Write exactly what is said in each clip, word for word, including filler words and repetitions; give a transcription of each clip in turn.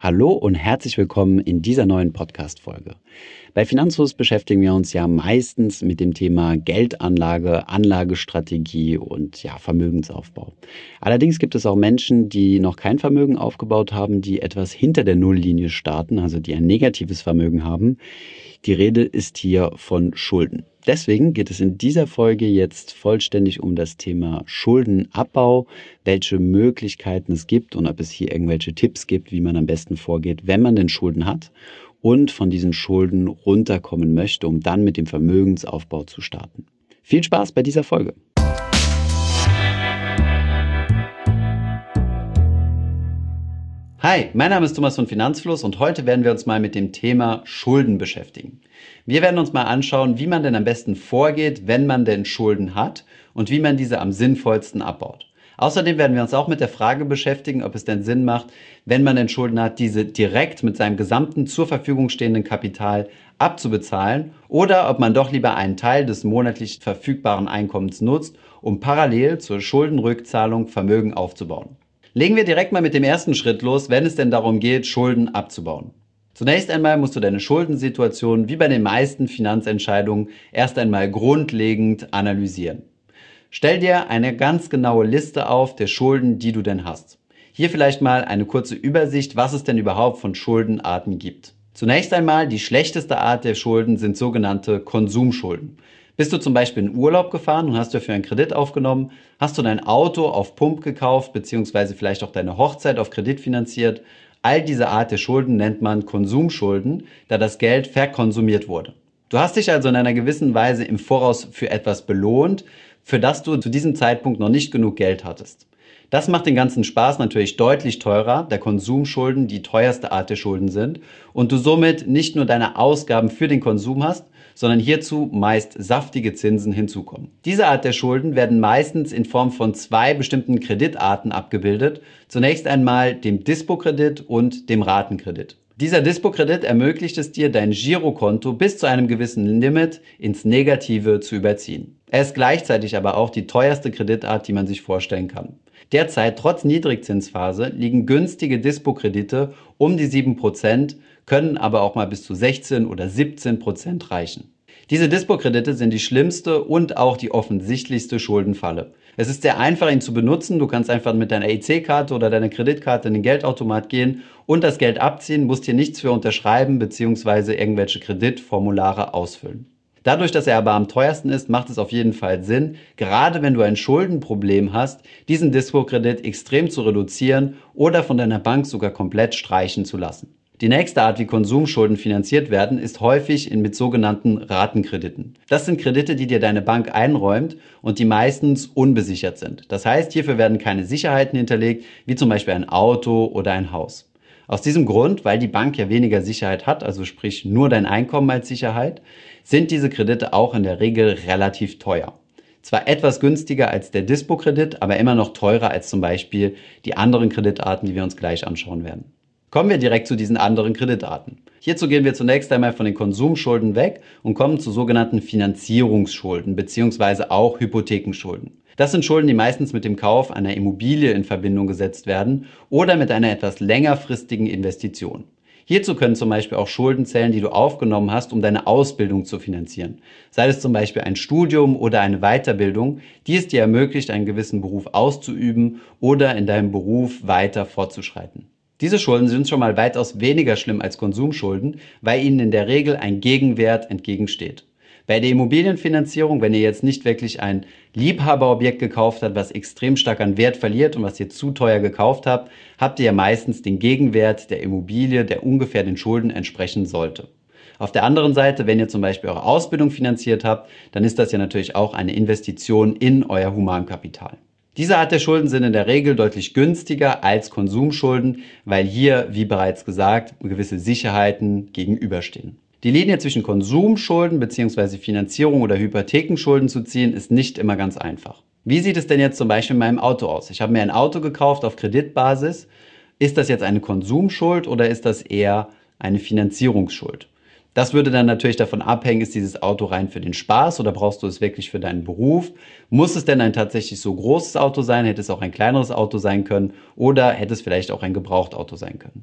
Hallo und herzlich willkommen in dieser neuen Podcast-Folge. Bei Finanzfluss beschäftigen wir uns ja meistens mit dem Thema Geldanlage, Anlagestrategie und ja, Vermögensaufbau. Allerdings gibt es auch Menschen, die noch kein Vermögen aufgebaut haben, die etwas hinter der Nulllinie starten, also die ein negatives Vermögen haben. Die Rede ist hier von Schulden. Deswegen geht es in dieser Folge jetzt vollständig um das Thema Schuldenabbau, welche Möglichkeiten es gibt und ob es hier irgendwelche Tipps gibt, wie man am besten vorgeht, wenn man denn Schulden hat und von diesen Schulden runterkommen möchte, um dann mit dem Vermögensaufbau zu starten. Viel Spaß bei dieser Folge! Hi, mein Name ist Thomas von Finanzfluss und heute werden wir uns mal mit dem Thema Schulden beschäftigen. Wir werden uns mal anschauen, wie man denn am besten vorgeht, wenn man denn Schulden hat und wie man diese am sinnvollsten abbaut. Außerdem werden wir uns auch mit der Frage beschäftigen, ob es denn Sinn macht, wenn man denn Schulden hat, diese direkt mit seinem gesamten zur Verfügung stehenden Kapital abzubezahlen oder ob man doch lieber einen Teil des monatlich verfügbaren Einkommens nutzt, um parallel zur Schuldenrückzahlung Vermögen aufzubauen. Legen wir direkt mal mit dem ersten Schritt los, wenn es denn darum geht, Schulden abzubauen. Zunächst einmal musst du deine Schuldensituation wie bei den meisten Finanzentscheidungen erst einmal grundlegend analysieren. Stell dir eine ganz genaue Liste auf der Schulden, die du denn hast. Hier vielleicht mal eine kurze Übersicht, was es denn überhaupt von Schuldenarten gibt. Zunächst einmal, die schlechteste Art der Schulden sind sogenannte Konsumschulden. Bist du zum Beispiel in Urlaub gefahren und hast dafür einen Kredit aufgenommen, hast du dein Auto auf Pump gekauft, beziehungsweise vielleicht auch deine Hochzeit auf Kredit finanziert. All diese Art der Schulden nennt man Konsumschulden, da das Geld verkonsumiert wurde. Du hast dich also in einer gewissen Weise im Voraus für etwas belohnt, für das du zu diesem Zeitpunkt noch nicht genug Geld hattest. Das macht den ganzen Spaß natürlich deutlich teurer, da Konsumschulden die teuerste Art der Schulden sind und du somit nicht nur deine Ausgaben für den Konsum hast, sondern hierzu meist saftige Zinsen hinzukommen. Diese Art der Schulden werden meistens in Form von zwei bestimmten Kreditarten abgebildet. Zunächst einmal dem Dispo-Kredit und dem Ratenkredit. Dieser Dispo-Kredit ermöglicht es dir, dein Girokonto bis zu einem gewissen Limit ins Negative zu überziehen. Er ist gleichzeitig aber auch die teuerste Kreditart, die man sich vorstellen kann. Derzeit, trotz Niedrigzinsphase, liegen günstige Dispo-Kredite um die sieben Prozent, können aber auch mal bis zu sechzehn oder siebzehn Prozent reichen. Diese Dispo-Kredite sind die schlimmste und auch die offensichtlichste Schuldenfalle. Es ist sehr einfach, ihn zu benutzen. Du kannst einfach mit deiner E C-Karte oder deiner Kreditkarte in den Geldautomat gehen und das Geld abziehen, musst hier nichts für unterschreiben bzw. irgendwelche Kreditformulare ausfüllen. Dadurch, dass er aber am teuersten ist, macht es auf jeden Fall Sinn, gerade wenn du ein Schuldenproblem hast, diesen Dispo-Kredit extrem zu reduzieren oder von deiner Bank sogar komplett streichen zu lassen. Die nächste Art, wie Konsumschulden finanziert werden, ist häufig mit sogenannten Ratenkrediten. Das sind Kredite, die dir deine Bank einräumt und die meistens unbesichert sind. Das heißt, hierfür werden keine Sicherheiten hinterlegt, wie zum Beispiel ein Auto oder ein Haus. Aus diesem Grund, weil die Bank ja weniger Sicherheit hat, also sprich nur dein Einkommen als Sicherheit, sind diese Kredite auch in der Regel relativ teuer. Zwar etwas günstiger als der Dispo-Kredit, aber immer noch teurer als zum Beispiel die anderen Kreditarten, die wir uns gleich anschauen werden. Kommen wir direkt zu diesen anderen Kreditarten. Hierzu gehen wir zunächst einmal von den Konsumschulden weg und kommen zu sogenannten Finanzierungsschulden bzw. auch Hypothekenschulden. Das sind Schulden, die meistens mit dem Kauf einer Immobilie in Verbindung gesetzt werden oder mit einer etwas längerfristigen Investition. Hierzu können zum Beispiel auch Schulden zählen, die du aufgenommen hast, um deine Ausbildung zu finanzieren. Sei es zum Beispiel ein Studium oder eine Weiterbildung, die es dir ermöglicht, einen gewissen Beruf auszuüben oder in deinem Beruf weiter fortzuschreiten. Diese Schulden sind schon mal weitaus weniger schlimm als Konsumschulden, weil ihnen in der Regel ein Gegenwert entgegensteht. Bei der Immobilienfinanzierung, wenn ihr jetzt nicht wirklich ein Liebhaberobjekt gekauft habt, was extrem stark an Wert verliert und was ihr zu teuer gekauft habt, habt ihr ja meistens den Gegenwert der Immobilie, der ungefähr den Schulden entsprechen sollte. Auf der anderen Seite, wenn ihr zum Beispiel eure Ausbildung finanziert habt, dann ist das ja natürlich auch eine Investition in euer Humankapital. Diese Art der Schulden sind in der Regel deutlich günstiger als Konsumschulden, weil hier, wie bereits gesagt, gewisse Sicherheiten gegenüberstehen. Die Linie zwischen Konsumschulden bzw. Finanzierung oder Hypothekenschulden zu ziehen, ist nicht immer ganz einfach. Wie sieht es denn jetzt zum Beispiel in meinem Auto aus? Ich habe mir ein Auto gekauft auf Kreditbasis. Ist das jetzt eine Konsumschuld oder ist das eher eine Finanzierungsschuld? Das würde dann natürlich davon abhängen, ist dieses Auto rein für den Spaß oder brauchst du es wirklich für deinen Beruf? Muss es denn ein tatsächlich so großes Auto sein? Hätte es auch ein kleineres Auto sein können oder hätte es vielleicht auch ein Gebrauchtauto sein können?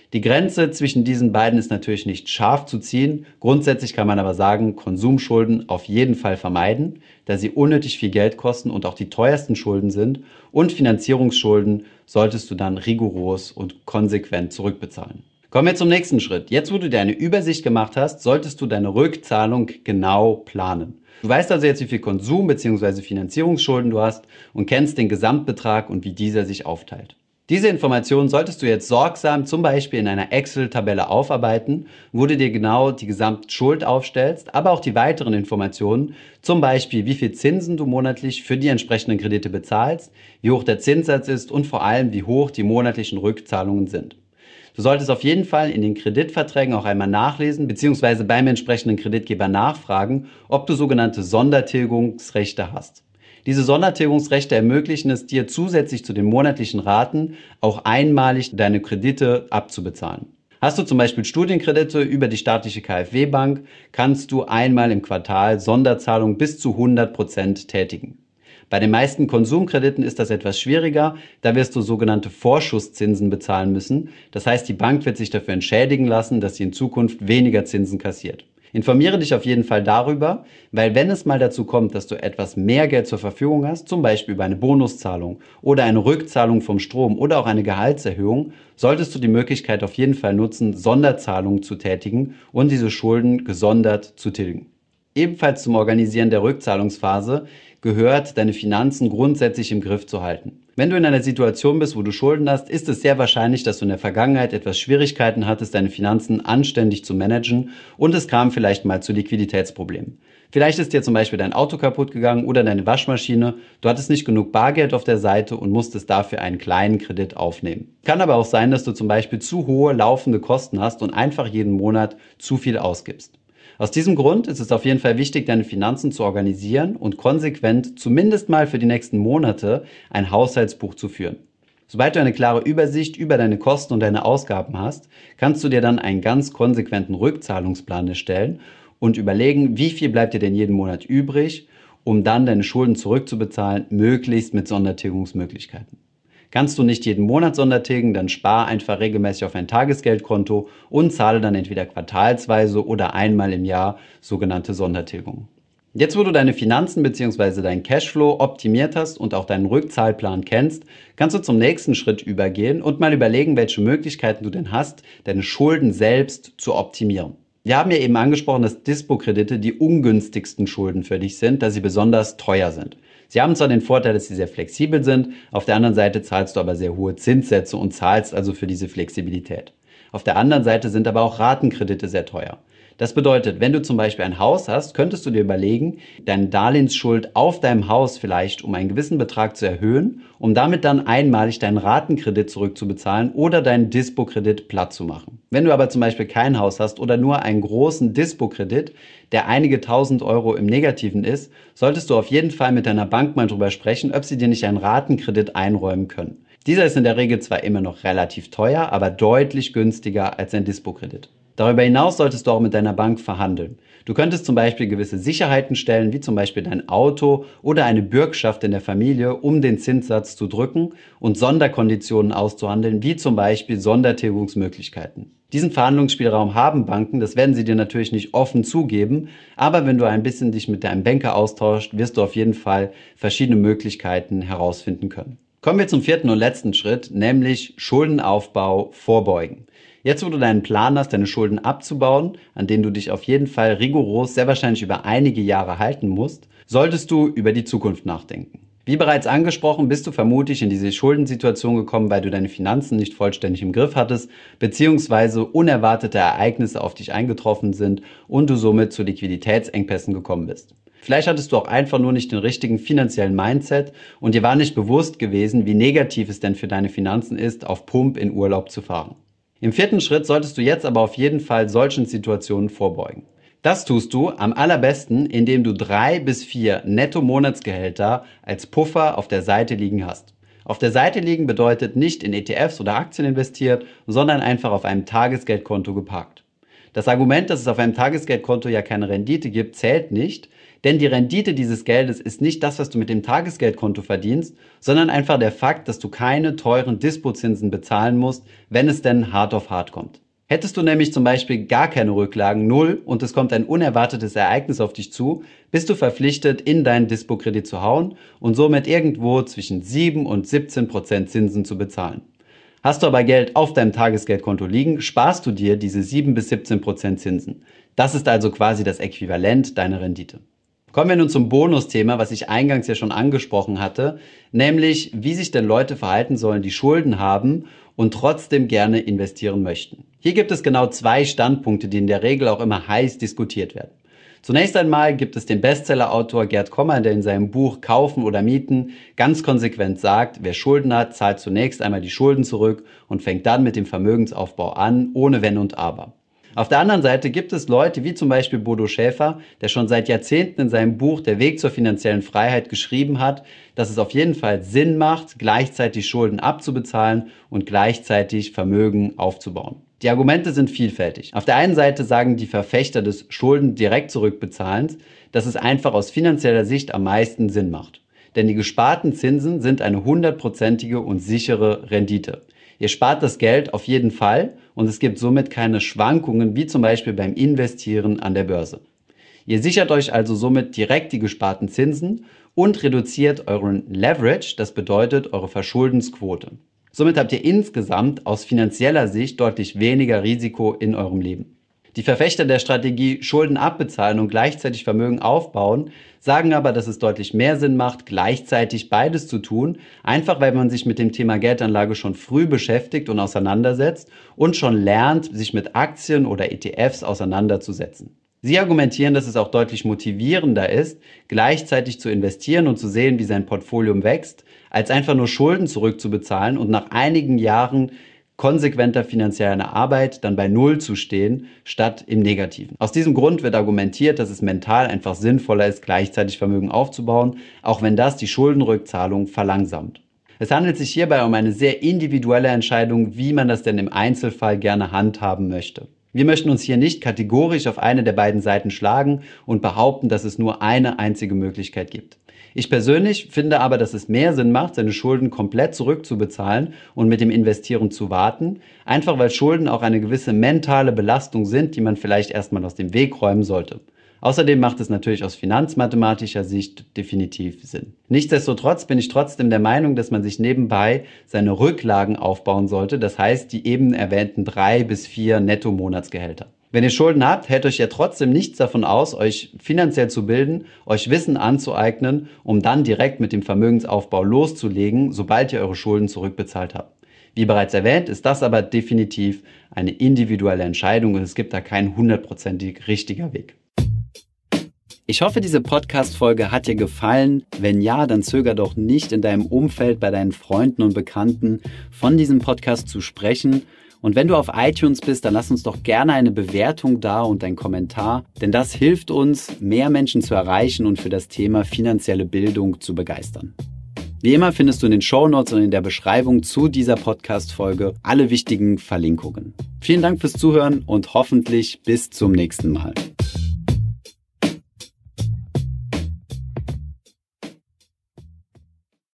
Die Grenze zwischen diesen beiden ist natürlich nicht scharf zu ziehen. Grundsätzlich kann man aber sagen, Konsumschulden auf jeden Fall vermeiden, da sie unnötig viel Geld kosten und auch die teuersten Schulden sind. Und Finanzierungsschulden solltest du dann rigoros und konsequent zurückbezahlen. Kommen wir zum nächsten Schritt. Jetzt, wo du dir eine Übersicht gemacht hast, solltest du deine Rückzahlung genau planen. Du weißt also jetzt, wie viel Konsum- bzw. Finanzierungsschulden du hast und kennst den Gesamtbetrag und wie dieser sich aufteilt. Diese Informationen solltest du jetzt sorgsam zum Beispiel in einer Excel-Tabelle aufarbeiten, wo du dir genau die Gesamtschuld aufstellst, aber auch die weiteren Informationen, zum Beispiel wie viel Zinsen du monatlich für die entsprechenden Kredite bezahlst, wie hoch der Zinssatz ist und vor allem wie hoch die monatlichen Rückzahlungen sind. Du solltest auf jeden Fall in den Kreditverträgen auch einmal nachlesen bzw. beim entsprechenden Kreditgeber nachfragen, ob du sogenannte Sondertilgungsrechte hast. Diese Sondertilgungsrechte ermöglichen es dir zusätzlich zu den monatlichen Raten auch einmalig deine Kredite abzubezahlen. Hast du zum Beispiel Studienkredite über die staatliche KfW-Bank, kannst du einmal im Quartal Sonderzahlungen bis zu hundert Prozent tätigen. Bei den meisten Konsumkrediten ist das etwas schwieriger, da wirst du sogenannte Vorschusszinsen bezahlen müssen. Das heißt, die Bank wird sich dafür entschädigen lassen, dass sie in Zukunft weniger Zinsen kassiert. Informiere dich auf jeden Fall darüber, weil wenn es mal dazu kommt, dass du etwas mehr Geld zur Verfügung hast, zum Beispiel über eine Bonuszahlung oder eine Rückzahlung vom Strom oder auch eine Gehaltserhöhung, solltest du die Möglichkeit auf jeden Fall nutzen, Sonderzahlungen zu tätigen und diese Schulden gesondert zu tilgen. Ebenfalls zum Organisieren der Rückzahlungsphase gehört, deine Finanzen grundsätzlich im Griff zu halten. Wenn du in einer Situation bist, wo du Schulden hast, ist es sehr wahrscheinlich, dass du in der Vergangenheit etwas Schwierigkeiten hattest, deine Finanzen anständig zu managen und es kam vielleicht mal zu Liquiditätsproblemen. Vielleicht ist dir zum Beispiel dein Auto kaputt gegangen oder deine Waschmaschine, du hattest nicht genug Bargeld auf der Seite und musstest dafür einen kleinen Kredit aufnehmen. Kann aber auch sein, dass du zum Beispiel zu hohe laufende Kosten hast und einfach jeden Monat zu viel ausgibst. Aus diesem Grund ist es auf jeden Fall wichtig, deine Finanzen zu organisieren und konsequent, zumindest mal für die nächsten Monate, ein Haushaltsbuch zu führen. Sobald du eine klare Übersicht über deine Kosten und deine Ausgaben hast, kannst du dir dann einen ganz konsequenten Rückzahlungsplan erstellen und überlegen, wie viel bleibt dir denn jeden Monat übrig, um dann deine Schulden zurückzubezahlen, möglichst mit Sondertilgungsmöglichkeiten. Kannst du nicht jeden Monat Sondertilgen, dann spar einfach regelmäßig auf ein Tagesgeldkonto und zahle dann entweder quartalsweise oder einmal im Jahr sogenannte Sondertilgungen. Jetzt, wo du deine Finanzen bzw. deinen Cashflow optimiert hast und auch deinen Rückzahlplan kennst, kannst du zum nächsten Schritt übergehen und mal überlegen, welche Möglichkeiten du denn hast, deine Schulden selbst zu optimieren. Wir haben ja eben angesprochen, dass Dispo-Kredite die ungünstigsten Schulden für dich sind, da sie besonders teuer sind. Sie haben zwar den Vorteil, dass sie sehr flexibel sind, auf der anderen Seite zahlst du aber sehr hohe Zinssätze und zahlst also für diese Flexibilität. Auf der anderen Seite sind aber auch Ratenkredite sehr teuer. Das bedeutet, wenn du zum Beispiel ein Haus hast, könntest du dir überlegen, deine Darlehensschuld auf deinem Haus vielleicht um einen gewissen Betrag zu erhöhen, um damit dann einmalig deinen Ratenkredit zurückzubezahlen oder deinen Dispo-Kredit platt zu machen. Wenn du aber zum Beispiel kein Haus hast oder nur einen großen Dispo-Kredit, der einige tausend Euro im Negativen ist, solltest du auf jeden Fall mit deiner Bank mal drüber sprechen, ob sie dir nicht einen Ratenkredit einräumen können. Dieser ist in der Regel zwar immer noch relativ teuer, aber deutlich günstiger als ein Dispo-Kredit. Darüber hinaus solltest du auch mit deiner Bank verhandeln. Du könntest zum Beispiel gewisse Sicherheiten stellen, wie zum Beispiel dein Auto oder eine Bürgschaft in der Familie, um den Zinssatz zu drücken und Sonderkonditionen auszuhandeln, wie zum Beispiel Sondertilgungsmöglichkeiten. Diesen Verhandlungsspielraum haben Banken, das werden sie dir natürlich nicht offen zugeben, aber wenn du ein bisschen dich mit deinem Banker austauscht, wirst du auf jeden Fall verschiedene Möglichkeiten herausfinden können. Kommen wir zum vierten und letzten Schritt, nämlich Schuldenaufbau vorbeugen. Jetzt, wo du deinen Plan hast, deine Schulden abzubauen, an denen du dich auf jeden Fall rigoros, sehr wahrscheinlich über einige Jahre halten musst, solltest du über die Zukunft nachdenken. Wie bereits angesprochen, bist du vermutlich in diese Schuldensituation gekommen, weil du deine Finanzen nicht vollständig im Griff hattest, beziehungsweise unerwartete Ereignisse auf dich eingetroffen sind und du somit zu Liquiditätsengpässen gekommen bist. Vielleicht hattest du auch einfach nur nicht den richtigen finanziellen Mindset und dir war nicht bewusst gewesen, wie negativ es denn für deine Finanzen ist, auf Pump in Urlaub zu fahren. Im vierten Schritt solltest du jetzt aber auf jeden Fall solchen Situationen vorbeugen. Das tust du am allerbesten, indem du drei bis vier Netto-Monatsgehälter als Puffer auf der Seite liegen hast. Auf der Seite liegen bedeutet nicht in E T Fs oder Aktien investiert, sondern einfach auf einem Tagesgeldkonto geparkt. Das Argument, dass es auf einem Tagesgeldkonto ja keine Rendite gibt, zählt nicht, Denn die Rendite dieses Geldes ist nicht das, was du mit dem Tagesgeldkonto verdienst, sondern einfach der Fakt, dass du keine teuren Dispozinsen bezahlen musst, wenn es denn hart auf hart kommt. Hättest du nämlich zum Beispiel gar keine Rücklagen, null, und es kommt ein unerwartetes Ereignis auf dich zu, bist du verpflichtet, in deinen Dispo-Kredit zu hauen und somit irgendwo zwischen sieben und siebzehn Prozent Zinsen zu bezahlen. Hast du aber Geld auf deinem Tagesgeldkonto liegen, sparst du dir diese sieben bis siebzehn Prozent Zinsen. Das ist also quasi das Äquivalent deiner Rendite. Kommen wir nun zum Bonusthema, was ich eingangs ja schon angesprochen hatte, nämlich wie sich denn Leute verhalten sollen, die Schulden haben und trotzdem gerne investieren möchten. Hier gibt es genau zwei Standpunkte, die in der Regel auch immer heiß diskutiert werden. Zunächst einmal gibt es den Bestsellerautor Gerd Kommer, der in seinem Buch Kaufen oder Mieten ganz konsequent sagt, wer Schulden hat, zahlt zunächst einmal die Schulden zurück und fängt dann mit dem Vermögensaufbau an, ohne Wenn und Aber. Auf der anderen Seite gibt es Leute wie zum Beispiel Bodo Schäfer, der schon seit Jahrzehnten in seinem Buch Der Weg zur finanziellen Freiheit geschrieben hat, dass es auf jeden Fall Sinn macht, gleichzeitig Schulden abzubezahlen und gleichzeitig Vermögen aufzubauen. Die Argumente sind vielfältig. Auf der einen Seite sagen die Verfechter des Schulden direkt zurückbezahlens, dass es einfach aus finanzieller Sicht am meisten Sinn macht. Denn die gesparten Zinsen sind eine hundertprozentige und sichere Rendite. Ihr spart das Geld auf jeden Fall und es gibt somit keine Schwankungen, wie zum Beispiel beim Investieren an der Börse. Ihr sichert euch also somit direkt die gesparten Zinsen und reduziert euren Leverage, das bedeutet eure Verschuldensquote. Somit habt ihr insgesamt aus finanzieller Sicht deutlich weniger Risiko in eurem Leben. Die Verfechter der Strategie Schulden abbezahlen und gleichzeitig Vermögen aufbauen, sagen aber, dass es deutlich mehr Sinn macht, gleichzeitig beides zu tun, einfach weil man sich mit dem Thema Geldanlage schon früh beschäftigt und auseinandersetzt und schon lernt, sich mit Aktien oder E T Fs auseinanderzusetzen. Sie argumentieren, dass es auch deutlich motivierender ist, gleichzeitig zu investieren und zu sehen, wie sein Portfolio wächst, als einfach nur Schulden zurückzubezahlen und nach einigen Jahren konsequenter finanzieller Arbeit dann bei Null zu stehen, statt im Negativen. Aus diesem Grund wird argumentiert, dass es mental einfach sinnvoller ist, gleichzeitig Vermögen aufzubauen, auch wenn das die Schuldenrückzahlung verlangsamt. Es handelt sich hierbei um eine sehr individuelle Entscheidung, wie man das denn im Einzelfall gerne handhaben möchte. Wir möchten uns hier nicht kategorisch auf eine der beiden Seiten schlagen und behaupten, dass es nur eine einzige Möglichkeit gibt. Ich persönlich finde aber, dass es mehr Sinn macht, seine Schulden komplett zurückzubezahlen und mit dem Investieren zu warten, einfach weil Schulden auch eine gewisse mentale Belastung sind, die man vielleicht erstmal aus dem Weg räumen sollte. Außerdem macht es natürlich aus finanzmathematischer Sicht definitiv Sinn. Nichtsdestotrotz bin ich trotzdem der Meinung, dass man sich nebenbei seine Rücklagen aufbauen sollte, das heißt die eben erwähnten drei bis vier Netto-Monatsgehälter. Wenn ihr Schulden habt, hält euch ja trotzdem nichts davon aus, euch finanziell zu bilden, euch Wissen anzueignen, um dann direkt mit dem Vermögensaufbau loszulegen, sobald ihr eure Schulden zurückbezahlt habt. Wie bereits erwähnt, ist das aber definitiv eine individuelle Entscheidung und es gibt da keinen hundertprozentig richtiger Weg. Ich hoffe, diese Podcast-Folge hat dir gefallen. Wenn ja, dann zöger doch nicht, in deinem Umfeld, bei deinen Freunden und Bekannten von diesem Podcast zu sprechen. Und wenn du auf iTunes bist, dann lass uns doch gerne eine Bewertung da und einen Kommentar, denn das hilft uns, mehr Menschen zu erreichen und für das Thema finanzielle Bildung zu begeistern. Wie immer findest du in den Shownotes und in der Beschreibung zu dieser Podcast-Folge alle wichtigen Verlinkungen. Vielen Dank fürs Zuhören und hoffentlich bis zum nächsten Mal.